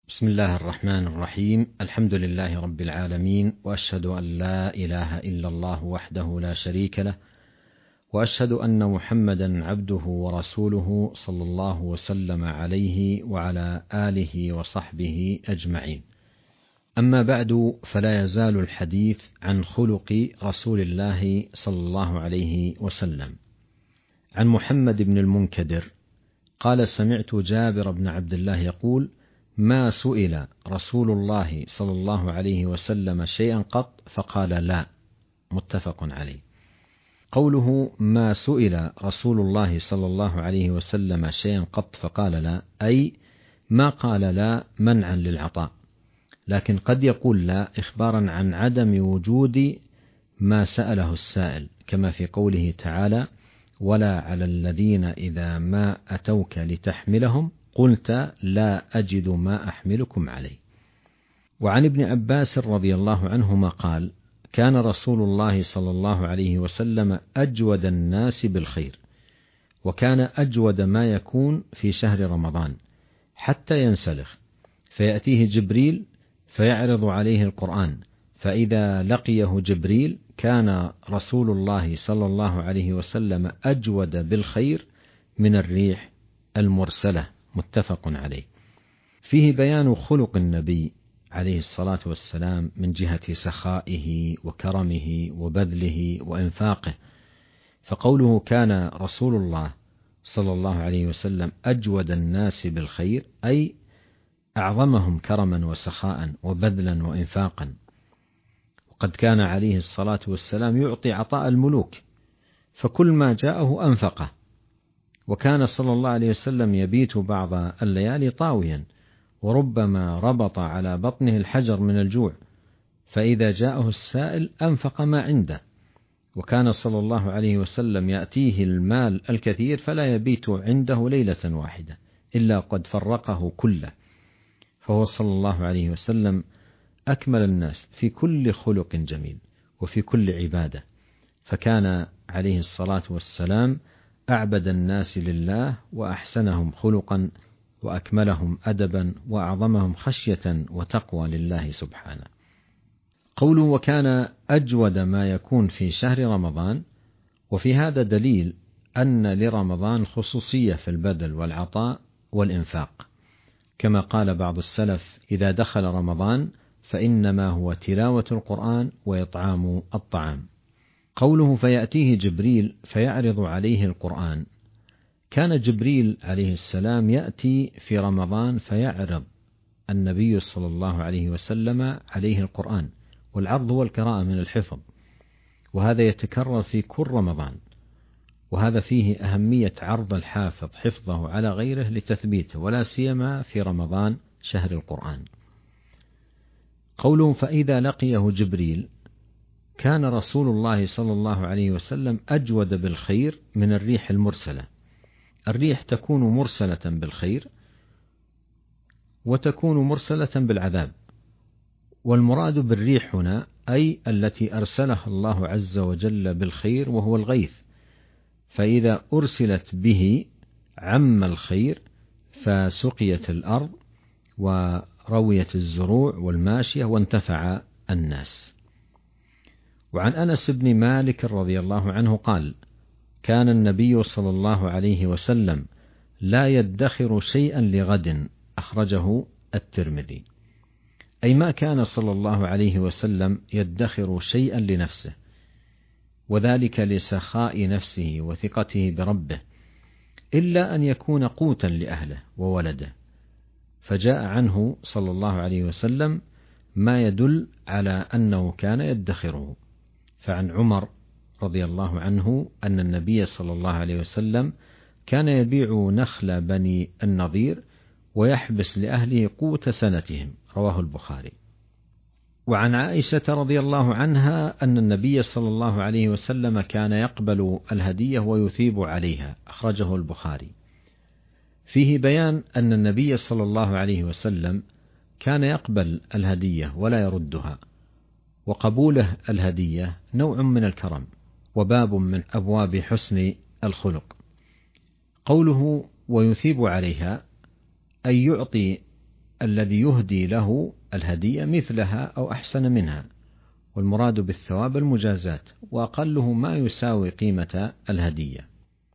بسم الله الرحمن الرحيم. الحمد لله رب العالمين، وأشهد أن لا إله إلا الله وحده لا شريك له، وأشهد أن محمدا عبده ورسوله صلى الله وسلم عليه وعلى آله وصحبه أجمعين. أما بعد، فلا يزال الحديث عن خلق رسول الله صلى الله عليه وسلم. عن محمد بن المنكدر قال: سمعت جابر بن عبد الله يقول: ما سئل رسول الله صلى الله عليه وسلم شيئا قط فقال لا. متفق عليه. قوله ما سئل رسول الله صلى الله عليه وسلم شيئا قط فقال لا، أي ما قال لا منعا للعطاء، لكن قد يقول لا إخبارا عن عدم وجود ما سأله السائل، كما في قوله تعالى: ولا على الذين إذا ما أتوك لتحملهم قلت لا أجد ما أحملكم عليه. وعن ابن عباس رضي الله عنهما قال: كان رسول الله صلى الله عليه وسلم أجود الناس بالخير، وكان أجود ما يكون في شهر رمضان حتى ينسلخ، فيأتيه جبريل فيعرض عليه القرآن، فإذا لقيه جبريل كان رسول الله صلى الله عليه وسلم أجود بالخير من الريح المرسلة. متفق عليه. فيه بيان خلق النبي عليه الصلاة والسلام من جهة سخائه وكرمه وبذله وإنفاقه، فقوله كان رسول الله صلى الله عليه وسلم أجود الناس بالخير، أي أعظمهم كرما وسخاء وبذلا وإنفاقا. وقد كان عليه الصلاة والسلام يعطي عطاء الملوك، فكل ما جاءه أنفقه، وكان صلى الله عليه وسلم يبيت بعض الليالي طاويا، وربما ربط على بطنه الحجر من الجوع، فإذا جاءه السائل أنفق ما عنده. وكان صلى الله عليه وسلم يأتيه المال الكثير فلا يبيت عنده ليلة واحدة إلا قد فرقه كله، فهو صلى الله عليه وسلم أكمل الناس في كل خلق جميل وفي كل عبادة، فكان عليه الصلاة والسلام أعبد الناس لله، وأحسنهم خلقا، وأكملهم أدبا، وأعظمهم خشية وتقوى لله سبحانه. قوله وكان أجود ما يكون في شهر رمضان، وفي هذا دليل أن لرمضان خصوصية في البذل والعطاء والإنفاق، كما قال بعض السلف: إذا دخل رمضان فإنما هو تلاوة القرآن وإطعام الطعام. قوله فيأتيه جبريل فيعرض عليه القرآن، كان جبريل عليه السلام يأتي في رمضان فيعرض النبي صلى الله عليه وسلم عليه القرآن، والعرض هو القراءة من الحفظ، وهذا يتكرر في كل رمضان، وهذا فيه أهمية عرض الحافظ حفظه على غيره لتثبيته، ولا سيما في رمضان شهر القرآن. قوله فإذا لقيه جبريل، كان رسول الله صلى الله عليه وسلم أجود بالخير من الريح المرسلة. الريح تكون مرسلة بالخير وتكون مرسلة بالعذاب، والمراد بالريح هنا أي التي أرسلها الله عز وجل بالخير وهو الغيث، فإذا أرسلت به عم الخير، فسقيت الأرض ورويت الزروع والماشية وانتفع الناس. وعن أنس بن مالك رضي الله عنه قال: كان النبي صلى الله عليه وسلم لا يدخر شيئا لغد، أخرجه الترمذي، أي ما كان صلى الله عليه وسلم يدخر شيئا لنفسه، وذلك لسخاء نفسه وثقته بربه، إلا أن يكون قوتا لأهله وولده، فجاء عنه صلى الله عليه وسلم ما يدل على أنه كان يدخره. فعن عمر رضي الله عنه أن النبي صلى الله عليه وسلم كان يبيع نخل بني النضير ويحبس لأهله قوت سنتهم، رواه البخاري. وعن عائشة رضي الله عنها أن النبي صلى الله عليه وسلم كان يقبل الهدية ويثيب عليها، أخرجه البخاري. فيه بيان أن النبي صلى الله عليه وسلم كان يقبل الهدية ولا يردها، وقبوله الهدية نوع من الكرم وباب من أبواب حسن الخلق. قوله ويثيب عليها أي يعطي الذي يهدي له الهدية مثلها أو أحسن منها، والمراد بالثواب المجازات، وأقله ما يساوي قيمة الهدية.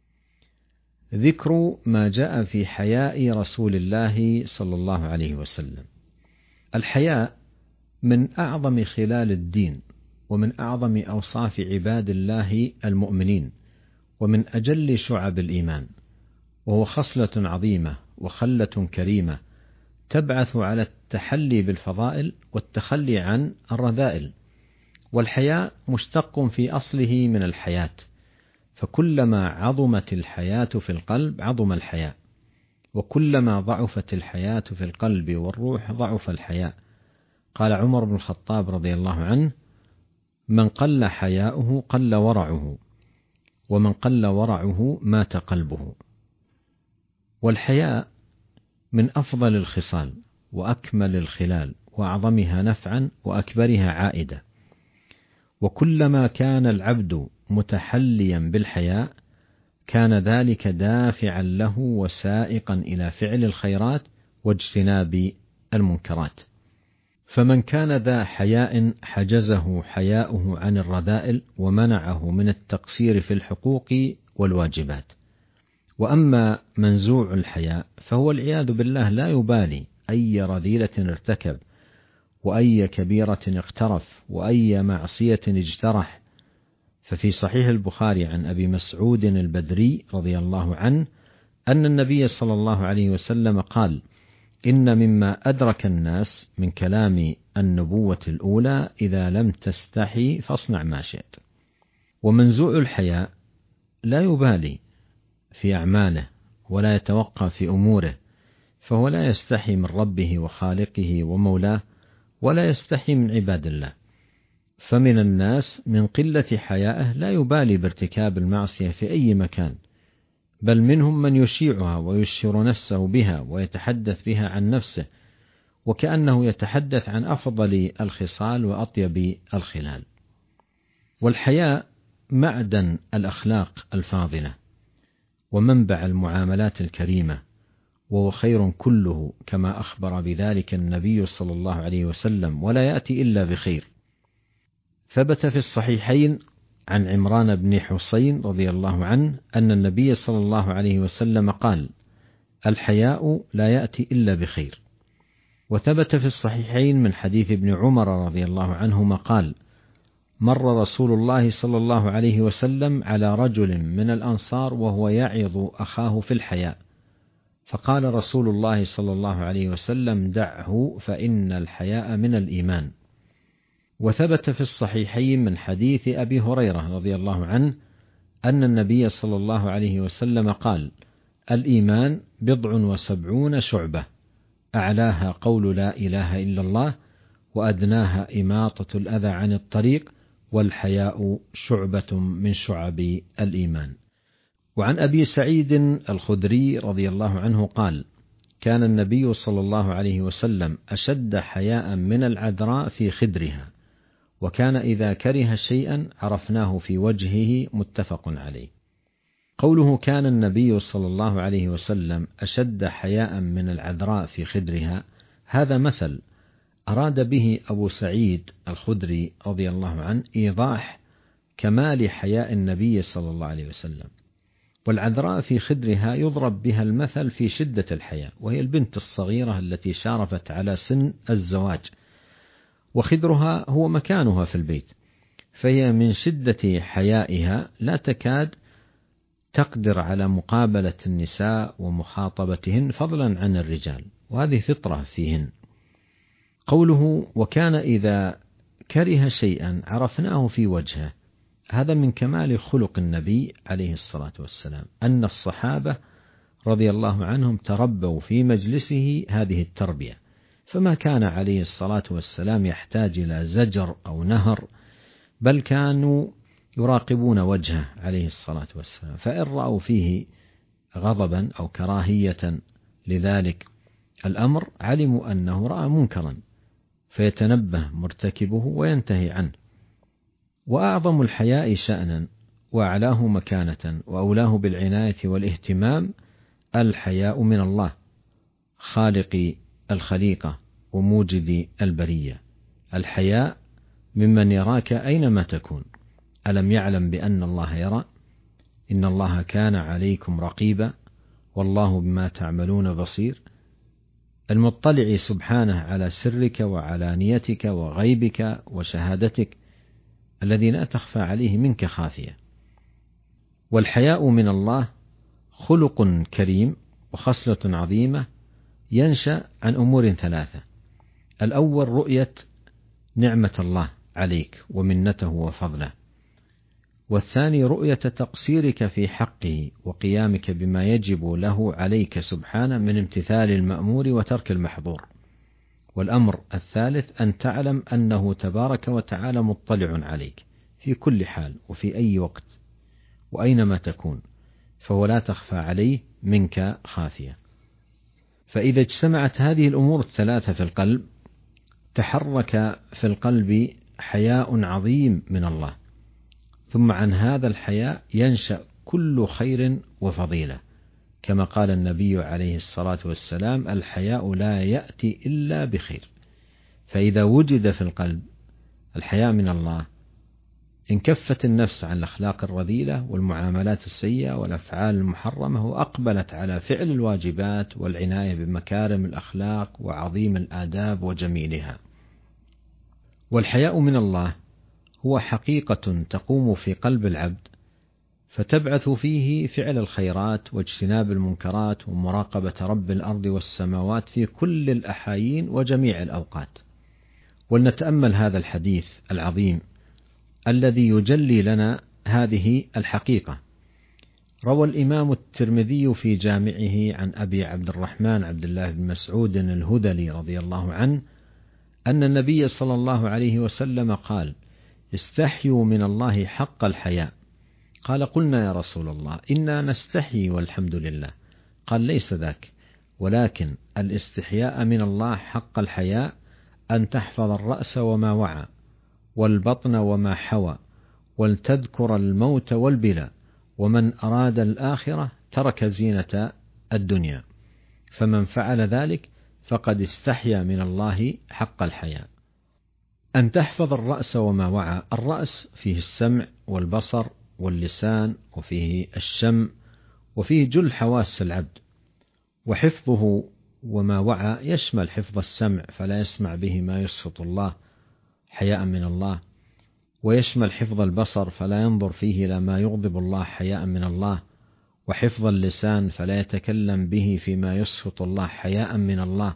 ذكر ما جاء في حياء رسول الله صلى الله عليه وسلم. الحياء من أعظم خلال الدين، ومن أعظم أوصاف عباد الله المؤمنين، ومن أجل شعب الإيمان، وهو خصلة عظيمة وخلة كريمة تبعث على التحلي بالفضائل والتخلي عن الرذائل. والحياء مشتق في أصله من الحياة، فكلما عظمت الحياة في القلب عظم الحياء، وكلما ضعفت الحياة في القلب والروح ضعف الحياء. قال عمر بن الخطاب رضي الله عنه: من قل حياؤه قل ورعه، ومن قل ورعه مات قلبه. والحياء من أفضل الخصال وأكمل الخلال وأعظمها نفعا وأكبرها عائدة. وكلما كان العبد متحليا بالحياء كان ذلك دافعا له وسائقا إلى فعل الخيرات واجتناب المنكرات. فمن كان ذا حياء حجزه حياؤه عن الرذائل ومنعه من التقصير في الحقوق والواجبات. وأما منزوع الحياء فهو العياذ بالله لا يبالي أي رذيلة ارتكب، وأي كبيرة اقترف، وأي معصية اجترح. ففي صحيح البخاري عن أبي مسعود البدري رضي الله عنه أن النبي صلى الله عليه وسلم قال: إن مما أدرك الناس من كلام النبوة الأولى: إذا لم تستحي فاصنع ما شئت. ومنزوع الحياء لا يبالي في أعماله ولا يتوقى في أموره، فهو لا يستحي من ربه وخالقه ومولاه، ولا يستحي من عباد الله. فمن الناس من قلة حيائه لا يبالي بارتكاب المعصية في أي مكان، بل منهم من يشيعها ويشهر نفسه بها ويتحدث بها عن نفسه، وكأنه يتحدث عن أفضل الخصال وأطيب الخلال. والحياء معدن الأخلاق الفاضلة ومنبع المعاملات الكريمة، وهو خير كله كما أخبر بذلك النبي صلى الله عليه وسلم، ولا يأتي إلا بخير. ثبت في الصحيحين عن عمران بن حسين رضي الله عنه أن النبي صلى الله عليه وسلم قال: الحياء لا يأتي إلا بخير. وثبت في الصحيحين من حديث ابن عمر رضي الله عنهما قال: مر رسول الله صلى الله عليه وسلم على رجل من الأنصار وهو يعظ أخاه في الحياء، فقال رسول الله صلى الله عليه وسلم: دعه فإن الحياء من الإيمان. وثبت في الصحيحين من حديث أبي هريرة رضي الله عنه أن النبي صلى الله عليه وسلم قال: الإيمان 70 شعبة، أعلاها قول لا إله إلا الله، وأدناها إماطة الأذى عن الطريق، والحياء شعبة من شعب الإيمان. وعن أبي سعيد الخدري رضي الله عنه قال: كان النبي صلى الله عليه وسلم أشد حياء من العذراء في خدرها، وكان إذا كره شيئا عرفناه في وجهه. متفق عليه. قوله كان النبي صلى الله عليه وسلم أشد حياء من العذراء في خدرها، هذا مثل أراد به أبو سعيد الخدري رضي الله عنه إيضاح كمال حياء النبي صلى الله عليه وسلم. والعذراء في خدرها يضرب بها المثل في شدة الحياء، وهي البنت الصغيرة التي شارفت على سن الزواج، وخدرها هو مكانها في البيت، فهي من شدة حيائها لا تكاد تقدر على مقابلة النساء ومخاطبتهن فضلا عن الرجال، وهذه فطرة فيهن. قوله وكان إذا كره شيئا عرفناه في وجهه، هذا من كمال خلق النبي عليه الصلاة والسلام، أن الصحابة رضي الله عنهم تربوا في مجلسه هذه التربية، فما كان عليه الصلاة والسلام يحتاج إلى زجر أو نهر، بل كانوا يراقبون وجهه عليه الصلاة والسلام، فإن رأوا فيه غضبا أو كراهية لذلك الأمر علموا أنه رأى منكرا، فيتنبه مرتكبه وينتهي عنه. وأعظم الحياء شأنا وأعلاه مكانة وأولاه بالعناية والاهتمام الحياء من الله خالق الخليقة وموجد البرية. الحياء ممن يراك أينما تكون. ألم يعلم بأن الله يرى؟ إن الله كان عليكم رقيبا والله بما تعملون بصير. المطلع سبحانه على سرك وعلانيتك وغيبك وشهادتك الذي لا تخفى عليه منك خافية. والحياء من الله خلق كريم وخصلة عظيمة ينشأ عن أمور ثلاثة: الأول رؤية نعمة الله عليك ومنته وفضله، والثاني رؤية تقصيرك في حقه وقيامك بما يجب له عليك سبحانه من امتثال المأمور وترك المحظور، والأمر الثالث أن تعلم أنه تبارك وتعالى مطلع عليك في كل حال وفي أي وقت وأينما تكون، فهو لا تخفى عليه منك خافية. فإذا اجتمعت هذه الأمور الثلاثة في القلب تحرك في القلب حياء عظيم من الله، ثم عن هذا الحياء ينشأ كل خير وفضيلة، كما قال النبي عليه الصلاة والسلام: الحياء لا يأتي إلا بخير. فإذا وجد في القلب الحياء من الله انكفت النفس عن الأخلاق الرذيلة والمعاملات السيئة والأفعال المحرمة، وأقبلت على فعل الواجبات والعناية بمكارم الأخلاق وعظيم الآداب وجميلها. والحياء من الله هو حقيقة تقوم في قلب العبد فتبعث فيه فعل الخيرات واجتناب المنكرات ومراقبة رب الأرض والسماوات في كل الأحايين وجميع الأوقات. ولنتأمل هذا الحديث العظيم الذي يجلي لنا هذه الحقيقة. روى الإمام الترمذي في جامعه عن أبي عبد الرحمن عبد الله بن مسعود الهذلي رضي الله عنه أن النبي صلى الله عليه وسلم قال: استحيوا من الله حق الحياء. قال: قلنا يا رسول الله إنا نستحي والحمد لله. قال: ليس ذاك، ولكن الاستحياء من الله حق الحياء أن تحفظ الرأس وما وعى والبطن وما حوى ولتذكر الموت والبلاء، ومن أراد الآخرة ترك زينة الدنيا، فمن فعل ذلك فقد استحيا من الله حق الحياء. أن تحفظ الرأس وما وعى. الرأس فيه السمع والبصر واللسان وفيه الشم وفيه جل حواس العبد، وحفظه وما وعى يشمل حفظ السمع فلا يسمع به ما يسخط الله حياء من الله، ويشمل حفظ البصر فلا ينظر فيه إلى ما يغضب الله حياء من الله، وحفظ اللسان فلا يتكلم به فيما يسخط الله حياء من الله.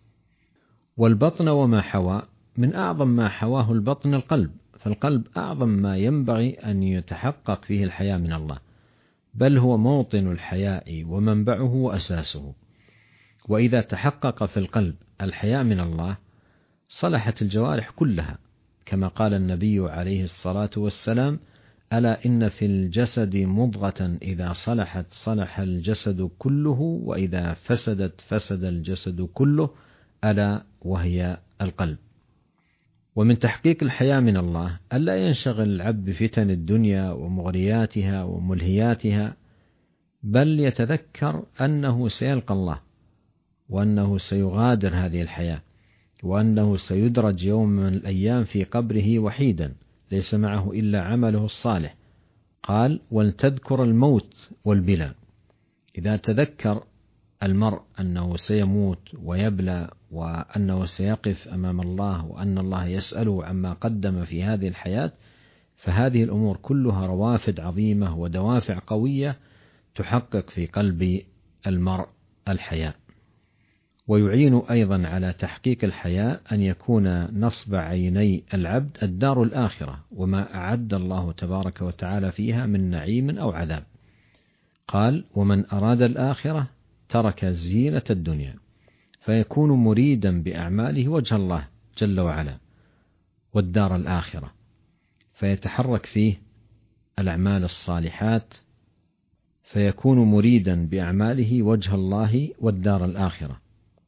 والبطن وما حوى. من أعظم ما حواه البطن القلب، فالقلب أعظم ما ينبغي أن يتحقق فيه الحياء من الله، بل هو موطن الحياء ومنبعه وأساسه. وإذا تحقق في القلب الحياء من الله صلحت الجوارح كلها، كما قال النبي عليه الصلاة والسلام: ألا إن في الجسد مضغة إذا صلحت صلح الجسد كله وإذا فسدت فسد الجسد كله، ألا وهي القلب. ومن تحقيق الحياء من الله ألا ينشغل العبد بفتن الدنيا ومغرياتها وملهياتها، بل يتذكر أنه سيلقى الله، وأنه سيغادر هذه الحياة، وأنه سيدرج يوم من الأيام في قبره وحيدا ليس معه إلا عمله الصالح. قال: ولتذكر الموت والبلاء. إذا تذكر المرء أنه سيموت ويبلى وأنه سيقف أمام الله وأن الله يسأله عما قدم في هذه الحياة، فهذه الأمور كلها روافد عظيمة ودوافع قوية تحقق في قلب المرء الحياء. ويعين أيضا على تحقيق الحياء أن يكون نصب عيني العبد الدار الآخرة وما أعد الله تبارك وتعالى فيها من نعيم أو عذاب. قال: ومن أراد الآخرة ترك زينة الدنيا، فيكون مريدا بأعماله وجه الله جل وعلا والدار الآخرة، فيتحرك فيه الأعمال الصالحات، فيكون مريدا بأعماله وجه الله والدار الآخرة،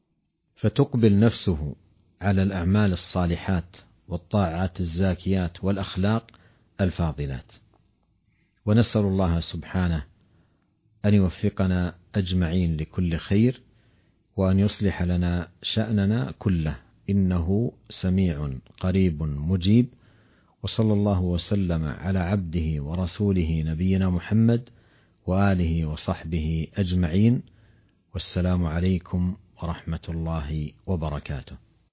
فتقبل نفسه على الأعمال الصالحات والطاعات الزاكيات والأخلاق الفاضلات. ونسأل الله سبحانه أن يوفقنا أجمعين لكل خير، وأن يصلح لنا شأننا كله، إنه سميع قريب مجيب. وصلى الله وسلم على عبده ورسوله نبينا محمد وآله وصحبه أجمعين، والسلام عليكم ورحمة الله وبركاته.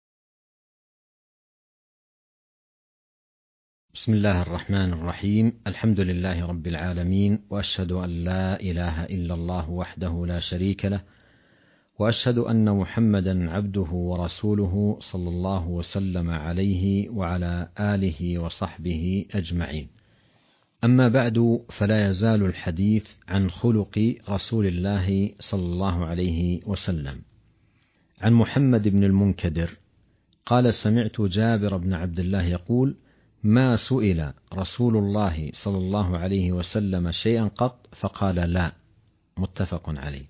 بسم الله الرحمن الرحيم. الحمد لله رب العالمين، وأشهد أن لا إله إلا الله وحده لا شريك له، وأشهد أن محمدا عبده ورسوله صلى الله وسلم عليه وعلى آله وصحبه أجمعين. أما بعد، فلا يزال الحديث عن خلق رسول الله صلى الله عليه وسلم. عن محمد بن المنكدر قال: سمعت جابر بن عبد الله يقول: ما سئل رسول الله صلى الله عليه وسلم شيئا قط فقال لا. متفق عليه.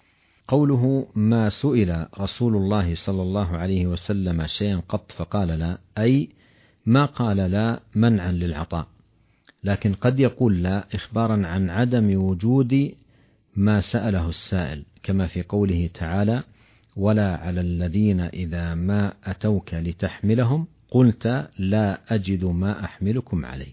قوله ما سئل رسول الله صلى الله عليه وسلم شيئا قط فقال لا، أي ما قال لا منعا للعطاء، لكن قد يقول لا إخبارا عن عدم وجود ما سأله السائل، كما في قوله تعالى: ولا على الذين إذا ما أتوك لتحملهم قلت لا أجد ما أحملكم عليه.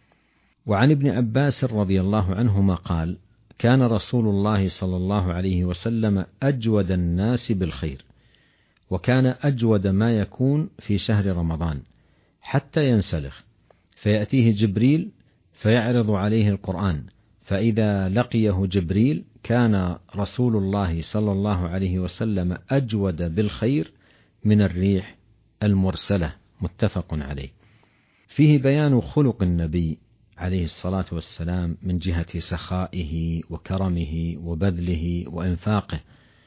وعن ابن عباس رضي الله عنهما قال: كان رسول الله صلى الله عليه وسلم أجود الناس بالخير، وكان أجود ما يكون في شهر رمضان حتى ينسلخ، فيأتيه جبريل فيعرض عليه القرآن، فإذا لقيه جبريل كان رسول الله صلى الله عليه وسلم أجود بالخير من الريح المرسلة. متفق عليه. فيه بيان خلق النبي عليه الصلاة والسلام من جهة سخائه وكرمه وبذله وإنفاقه،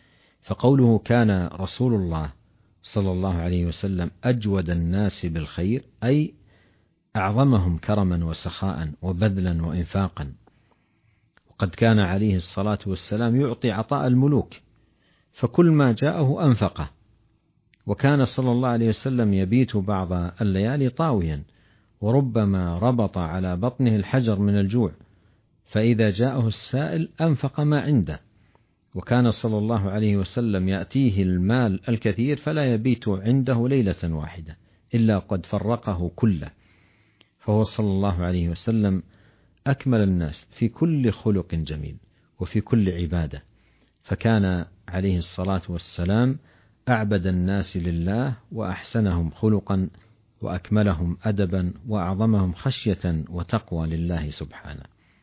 فقوله كان رسول الله صلى الله عليه وسلم أجود الناس بالخير، أي أعظمهم كرما وسخاء وبذلا وإنفاقا. وقد كان عليه الصلاة والسلام يعطي عطاء الملوك، فكل ما جاءه أنفقه، وكان صلى الله عليه وسلم يبيت بعض الليالي طاويا، وربما ربط على بطنه الحجر من الجوع، فإذا جاءه السائل أنفق ما عنده. وكان صلى الله عليه وسلم يأتيه المال الكثير فلا يبيت عنده ليلة واحدة إلا قد فرقه كله، فهو صلى الله عليه وسلم أكمل الناس في كل خلق جميل وفي كل عبادة، فكان عليه الصلاة والسلام أعبد الناس لله وأحسنهم خلقا وأكملهم أدبا وأعظمهم خشية وتقوى لله سبحانه.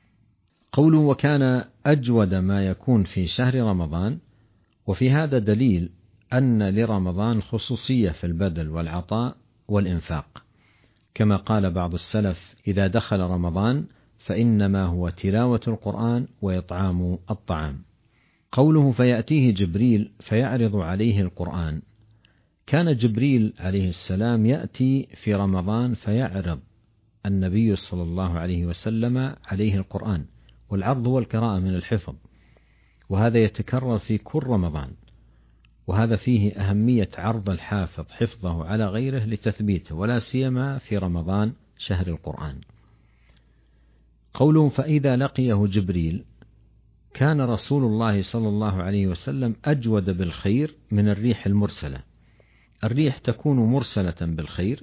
قوله وكان أجود ما يكون في شهر رمضان، وفي هذا دليل أن لرمضان خصوصية في البذل والعطاء والإنفاق، كما قال بعض السلف: إذا دخل رمضان فإنما هو تلاوة القرآن وإطعام الطعام. قوله فيأتيه جبريل فيعرض عليه القرآن، كان جبريل عليه السلام يأتي في رمضان فيعرض النبي صلى الله عليه وسلم عليه القرآن، والعرض هو القراءة من الحفظ، وهذا يتكرر في كل رمضان، وهذا فيه أهمية عرض الحافظ حفظه على غيره لتثبيته، ولا سيما في رمضان شهر القرآن. قوله فإذا لقيه جبريل، كان رسول الله صلى الله عليه وسلم أجود بالخير من الريح المرسلة. الريح تكون مرسلة بالخير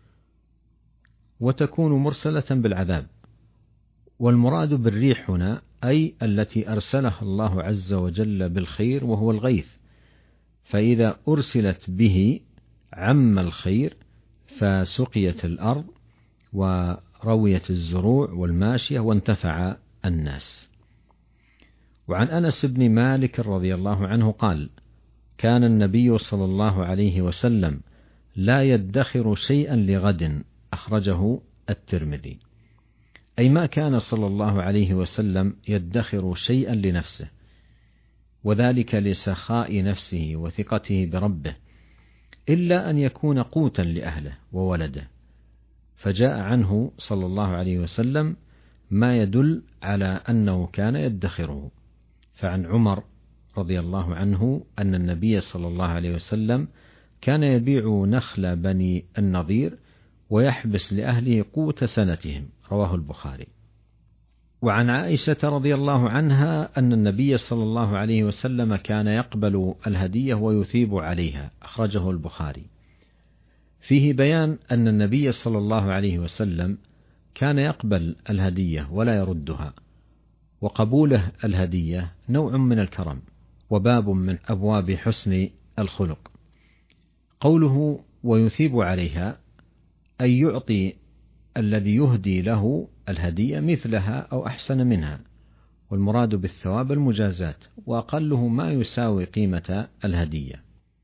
وتكون مرسلة بالعذاب، والمراد بالريح هنا أي التي أرسلها الله عز وجل بالخير وهو الغيث، فإذا أرسلت به عم الخير فسقيت الأرض ورويت الزروع والماشية وانتفع الناس. وعن أنس بن مالك رضي الله عنه قال: كان النبي صلى الله عليه وسلم لا يدخر شيئا لغد، أخرجه الترمذي، أي ما كان صلى الله عليه وسلم يدخر شيئا لنفسه، وذلك لسخاء نفسه وثقته بربه، إلا أن يكون قوتا لأهله وولده، فجاء عنه صلى الله عليه وسلم ما يدل على أنه كان يدخره. فعن عمر رضي الله عنه أن النبي صلى الله عليه وسلم كان يبيع نخل بني النضير ويحبس لأهله قوت سنتهم، رواه البخاري. وعن عائشة رضي الله عنها أن النبي صلى الله عليه وسلم كان يقبل الهدية ويثيب عليها، أخرجه البخاري. فيه بيان أن النبي صلى الله عليه وسلم كان يقبل الهدية ولا يردها، وقبوله الهدية نوع من الكرم وباب من أبواب حسن الخلق. قوله ويثيب عليها أي يعطي الذي يهدي له الهدية مثلها أو أحسن منها، والمراد بالثواب المجازات، وأقله ما يساوي قيمة الهدية.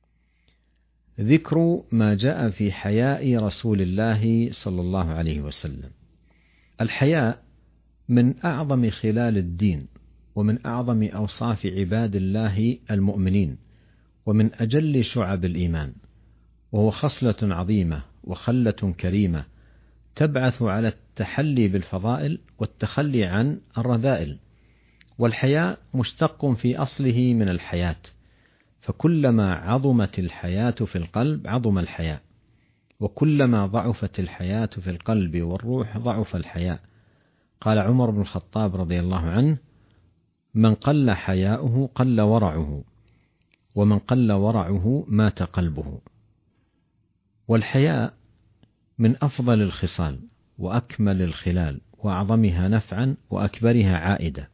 ذكر ما جاء في حياء رسول الله صلى الله عليه وسلم. الحياء من أعظم خلال الدين، ومن أعظم أوصاف عباد الله المؤمنين، ومن أجل شعب الإيمان، وهو خصلة عظيمة وخلة كريمة تبعث على التحلي بالفضائل والتخلي عن الرذائل. والحياء مشتق في أصله من الحياة، فكلما عظمت الحياة في القلب عظم الحياء، وكلما ضعفت الحياة في القلب والروح ضعف الحياء. قال عمر بن الخطاب رضي الله عنه: من قل حياؤه قل ورعه، ومن قل ورعه مات قلبه. والحياء من أفضل الخصال وأكمل الخلال وأعظمها نفعا وأكبرها عائدة،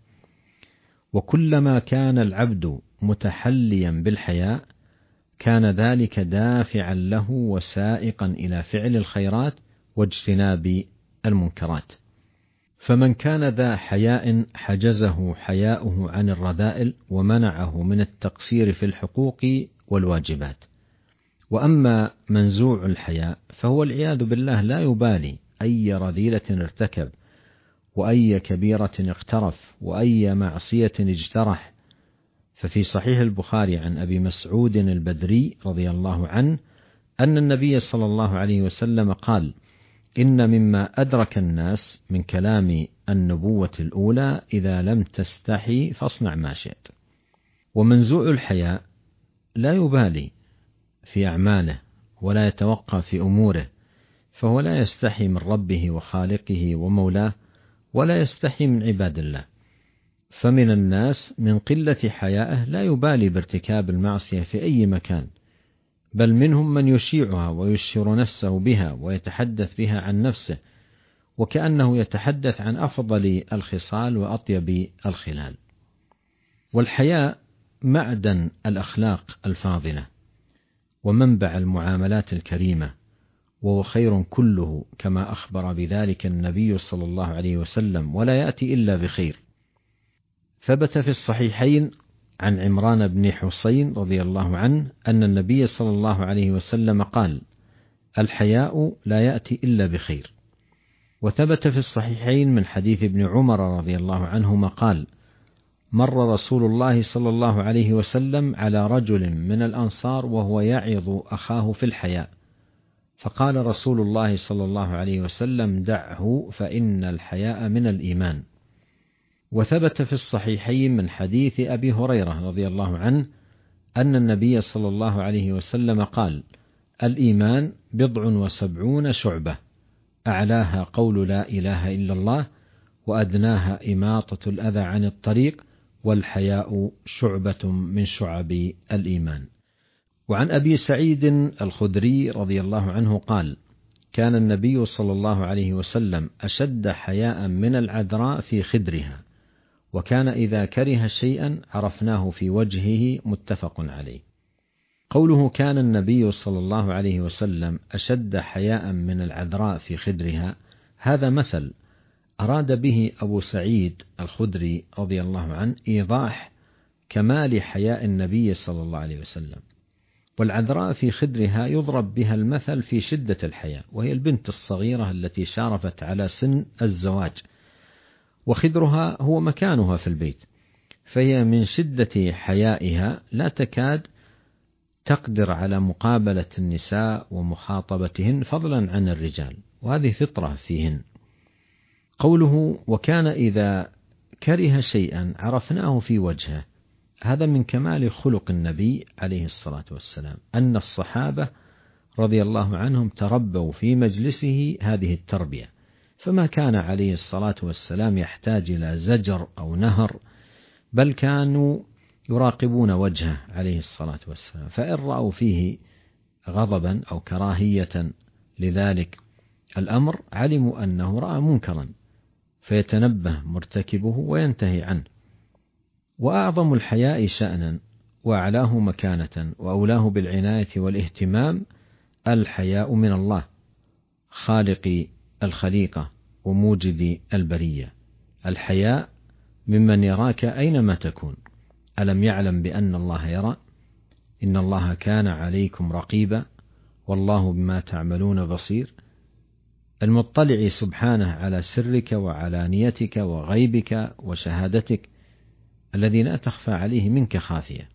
وكلما كان العبد متحليا بالحياء كان ذلك دافعا له وسائقا إلى فعل الخيرات واجتناب المنكرات. فمن كان ذا حياء حجزه حياؤه عن الرذائل ومنعه من التقصير في الحقوق والواجبات. وأما منزوع الحياء فهو العياذ بالله لا يبالي أي رذيلة ارتكب، وأي كبيرة اقترف، وأي معصية اجترح. ففي صحيح البخاري عن أبي مسعود البدري رضي الله عنه أن النبي صلى الله عليه وسلم قال: إن مما أدرك الناس من كلام النبوة الأولى إذا لم تستحي فاصنع ما شئت. ومنزوع الحياء لا يبالي في أعماله ولا يتوقع في أموره، فهو لا يستحي من ربه وخالقه ومولاه، ولا يستحي من عباد الله. فمن الناس من قلة حيائه لا يبالي بارتكاب المعصية في أي مكان، بل منهم من يشيعها ويشهر نفسه بها ويتحدث بها عن نفسه، وكأنه يتحدث عن أفضل الخصال وأطيب الخلال. والحياء معدن الأخلاق الفاضلة ومنبع المعاملات الكريمة، وهو خير كله كما أخبر بذلك النبي صلى الله عليه وسلم، ولا يأتي إلا بخير. ثبت في الصحيحين عن عمران بن حسين رضي الله عنه أن النبي صلى الله عليه وسلم قال: الحياء لا يأتي إلا بخير. وثبت في الصحيحين من حديث ابن عمر رضي الله عنهما قال: مر رسول الله صلى الله عليه وسلم على رجل من الأنصار وهو يعظ أخاه في الحياء، فقال رسول الله صلى الله عليه وسلم: دعه فإن الحياء من الإيمان. وثبت في الصحيحين من حديث أبي هريرة رضي الله عنه أن النبي صلى الله عليه وسلم قال: الإيمان 70 شعبة، أعلاها قول لا إله إلا الله، وأدناها إماطة الأذى عن الطريق، والحياء شعبة من شعب الإيمان. وعن أبي سعيد الخدري رضي الله عنه قال: كان النبي صلى الله عليه وسلم أشد حياء من العذراء في خدرها، وكان إذا كره شيئا عرفناه في وجهه. متفق عليه. قوله كان النبي صلى الله عليه وسلم أشد حياء من العذراء في خدرها، هذا مثل أراد به أبو سعيد الخدري رضي الله عنه إيضاح كمال حياء النبي صلى الله عليه وسلم. والعذراء في خدرها يضرب بها المثل في شدة الحياء، وهي البنت الصغيرة التي شارفت على سن الزواج، وخدرها هو مكانها في البيت، فهي من شدة حيائها لا تكاد تقدر على مقابلة النساء ومخاطبتهن فضلا عن الرجال، وهذه فطرة فيهن. قوله وكان إذا كره شيئا عرفناه في وجهه، هذا من كمال خلق النبي عليه الصلاة والسلام، أن الصحابة رضي الله عنهم تربوا في مجلسه هذه التربية، فما كان عليه الصلاة والسلام يحتاج إلى زجر أو نهر، بل كانوا يراقبون وجهه عليه الصلاة والسلام، فإن رأوا فيه غضبا أو كراهية لذلك الأمر علموا أنه رأى منكرا، فيتنبه مرتكبه وينتهي عنه. وأعظم الحياء شأنا وأعلاه مكانة وأولاه بالعناية والاهتمام الحياء من الله خالق الخليقة وموجد البرية. الحياء ممن يراك أينما تكون. ألم يعلم بأن الله يرى؟ إن الله كان عليكم رقيبا والله بما تعملون بصير. المطلع سبحانه على سرك وعلانيتك وغيبك وشهادتك الذي لا تخفى عليه منك خافية.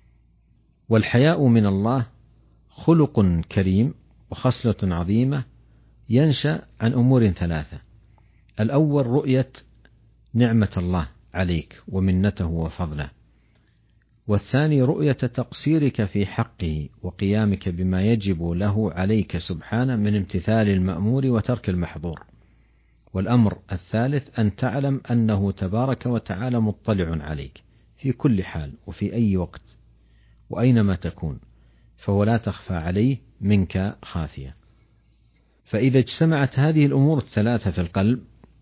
والحياء من الله خلق كريم وخصلة عظيمة ينشأ عن أمور ثلاثة: الأول رؤية نعمة الله عليك ومنته وفضله، والثاني رؤية تقصيرك في حقه وقيامك بما يجب له عليك سبحانه من امتثال المأمور وترك المحظور، والأمر الثالث أن تعلم أنه تبارك وتعالى مطلع عليك في كل حال وفي أي وقت وأينما تكون، فهو لا تخفى عليه منك خافية. فإذا اجتمعت هذه الأمور الثلاثة في القلب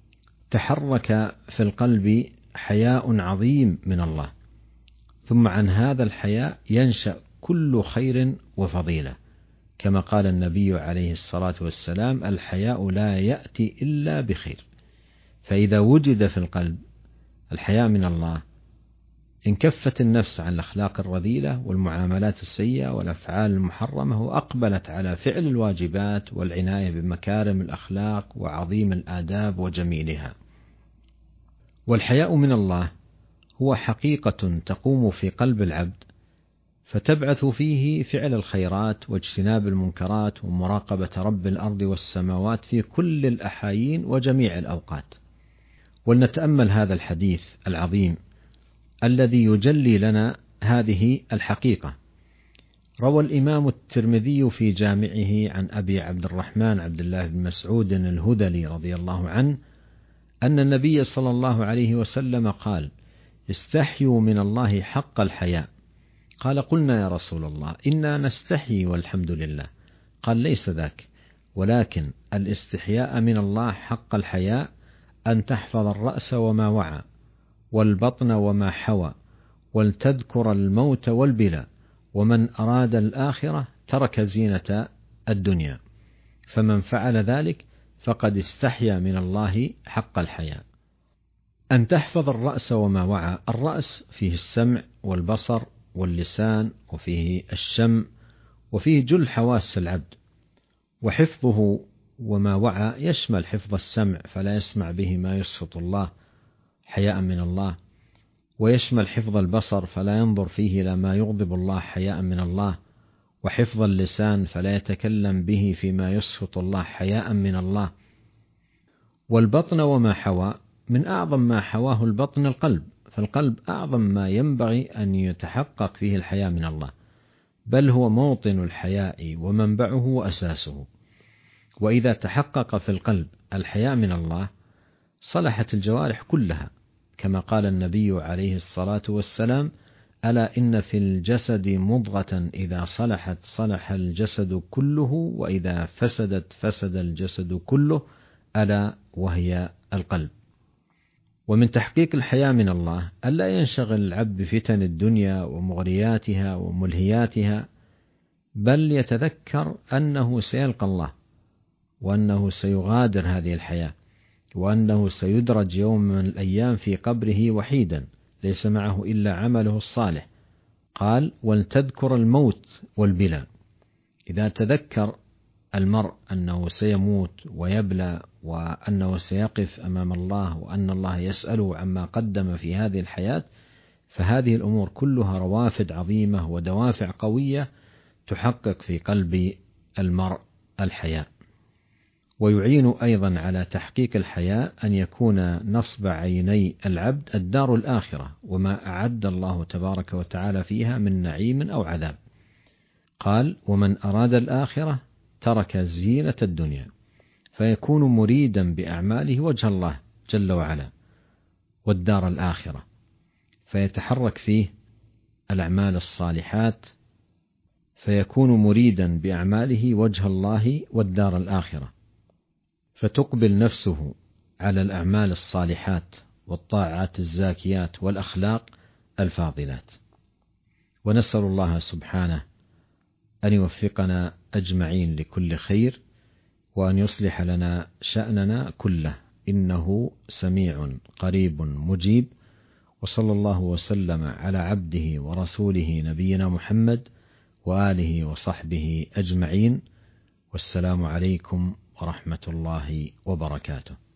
تحرك في القلب حياء عظيم من الله، ثم عن هذا الحياء ينشأ كل خير وفضيلة، كما قال النبي عليه الصلاة والسلام: الحياء لا يأتي إلا بخير. فإذا وجد في القلب الحياء من الله انكفت النفس عن الأخلاق الرذيلة والمعاملات السيئة والأفعال المحرمة، وأقبلت على فعل الواجبات والعناية بمكارم الأخلاق وعظيم الآداب وجميلها. والحياء من الله هو حقيقة تقوم في قلب العبد، فتبعث فيه فعل الخيرات واجتناب المنكرات ومراقبة رب الأرض والسماوات في كل الأحايين وجميع الأوقات. ولنتأمل هذا الحديث العظيم الذي يجلي لنا هذه الحقيقة. روى الإمام الترمذي في جامعه عن أبي عبد الرحمن عبد الله بن مسعود الهذلي رضي الله عنه أن النبي صلى الله عليه وسلم قال: استحيوا من الله حق الحياء. قال: قلنا يا رسول الله إنا نستحيي والحمد لله. قال: ليس ذاك، ولكن الاستحياء من الله حق الحياء أن تحفظ الرأس وما وعى والبطن وما حوى ولتذكر الموت والبلى، ومن أراد الآخرة ترك زينة الدنيا، فمن فعل ذلك فقد استحيا من الله حق الحياء. أن تحفظ الرأس وما وعى. الرأس فيه السمع والبصر واللسان وفيه الشم وفيه جل حواس العبد، وحفظه وما وعى يشمل حفظ السمع فلا يسمع به ما يسخط الله حياء من الله، ويشمل حفظ البصر فلا ينظر فيه إلى ما يغضب الله حياء من الله، وحفظ اللسان فلا يتكلم به فيما يسخط الله حياء من الله. والبطن وما حوى. من أعظم ما حواه البطن القلب، فالقلب أعظم ما ينبغي أن يتحقق فيه الحياء من الله، بل هو موطن الحياء ومنبعه وأساسه. وإذا تحقق في القلب الحياء من الله صلحت الجوارح كلها، كما قال النبي عليه الصلاة والسلام: ألا إن في الجسد مضغة إذا صلحت صلح الجسد كله وإذا فسدت فسد الجسد كله، ألا وهي القلب. ومن تحقيق الحياء من الله ألا ينشغل العبد بفتن الدنيا ومغرياتها وملهياتها، بل يتذكر أنه سيلقى الله، وأنه سيغادر هذه الحياة، وأنه سيدرج يوم من الأيام في قبره وحيدا ليس معه إلا عمله الصالح. قال: ولتذكر الموت والبلى. إذا تذكر المرء أنه سيموت ويبلى، وأنه سيقف أمام الله، وأن الله يسأله عما قدم في هذه الحياة، فهذه الأمور كلها روافد عظيمة ودوافع قوية تحقق في قلب المرء الحياء. ويعين أيضا على تحقيق الحياء أن يكون نصب عيني العبد الدار الآخرة وما أعد الله تبارك وتعالى فيها من نعيم أو عذاب. قال: ومن أراد الآخرة ترك زينة الدنيا. فيكون مريدا بأعماله وجه الله جل وعلا والدار الآخرة، فيتحرك فيه الأعمال الصالحات، فيكون مريدا بأعماله وجه الله والدار الآخرة، فتقبل نفسه على الأعمال الصالحات والطاعات الزاكيات والأخلاق الفاضلات. ونسأل الله سبحانه أن يوفقنا أجمعين لكل خير، وأن يصلح لنا شأننا كله، إنه سميع قريب مجيب. وصلى الله وسلم على عبده ورسوله نبينا محمد وآله وصحبه أجمعين، والسلام عليكم ورحمة الله وبركاته.